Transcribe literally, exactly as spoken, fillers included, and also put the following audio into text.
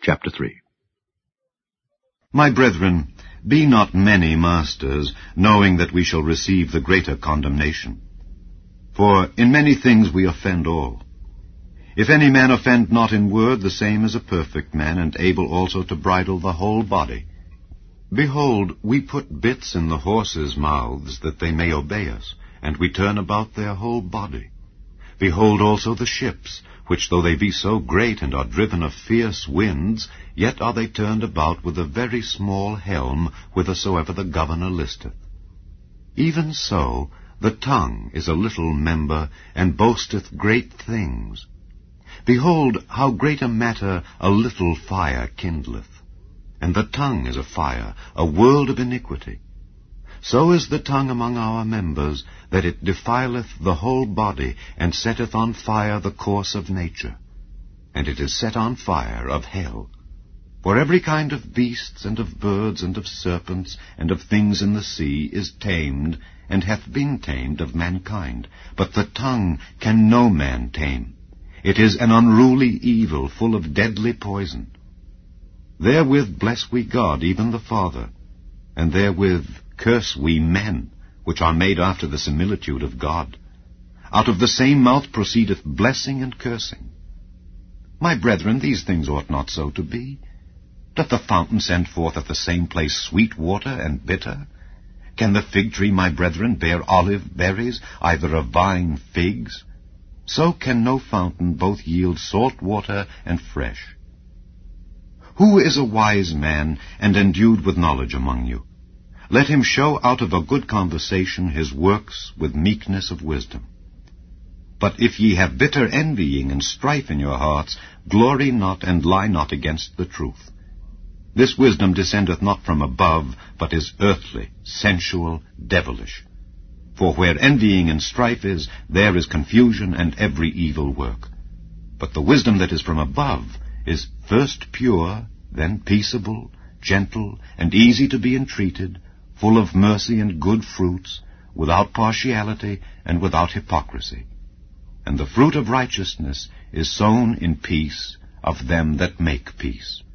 Chapter three. My brethren, be not many masters, knowing that we shall receive the greater condemnation. For in many things we offend all. If any man offend not in word, the same is a perfect man, and able also to bridle the whole body. Behold, we put bits in the horses' mouths, that they may obey us, and we turn about their whole body. Behold also the ships, which though they be so great and are driven of fierce winds, yet are they turned about with a very small helm, whithersoever the governor listeth. Even so, the tongue is a little member, and boasteth great things. Behold, how great a matter a little fire kindleth. And the tongue is a fire, a world of iniquity. So is the tongue among our members, that it defileth the whole body, and setteth on fire the course of nature. And it is set on fire of hell. For every kind of beasts, and of birds, and of serpents, and of things in the sea is tamed, and hath been tamed of mankind. But the tongue can no man tame. It is an unruly evil, full of deadly poison. Therewith bless we God, even the Father, and therewith curse we men, which are made after the similitude of God. Out of the same mouth proceedeth blessing and cursing. My brethren, these things ought not so to be. Doth the fountain send forth at the same place sweet water and bitter? Can the fig tree, my brethren, bear olive berries, either a vine figs? So can no fountain both yield salt water and fresh. Who is a wise man, and endued with knowledge among you? Let him show out of a good conversation his works with meekness of wisdom. But if ye have bitter envying and strife in your hearts, glory not, and lie not against the truth. This wisdom descendeth not from above, but is earthly, sensual, devilish. For where envying and strife is, there is confusion and every evil work. But the wisdom that is from above is first pure, then peaceable, gentle, and easy to be entreated, full of mercy and good fruits, without partiality and without hypocrisy. And the fruit of righteousness is sown in peace of them that make peace.